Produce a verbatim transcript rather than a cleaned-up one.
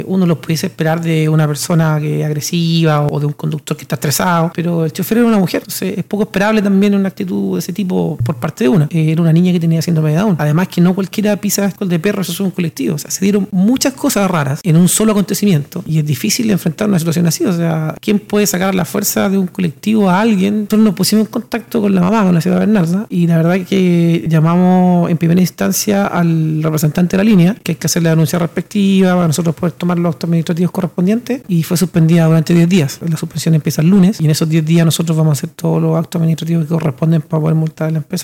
uno lo pudiese esperar de una persona que es agresiva o de un conductor que está estresado, pero el chofer era una mujer, entonces es poco esperable también una actitud de ese tipo por parte de una. Eh, era una niña que tenía síndrome de Down. Además que no cualquiera pisa escol de perro, eso es un colectivo. O sea, se dieron muchas cosas raras en un solo acontecimiento y es difícil enfrentar una situación así. O sea, ¿quién puede sacar la fuerza de un colectivo a alguien? Nosotros nos pusimos en contacto con la mamá, con la señora Bernarda, y la verdad es que llamamos en primera instancia al representante de la línea, que hay que hacerle la denuncia respectiva para nosotros poder tomar los actos administrativos correspondientes, y fue suspendida durante diez días. La suspensión empieza el lunes y en esos diez días nosotros vamos a hacer todos los actos administrativos que corresponden para poder multar a la empresa.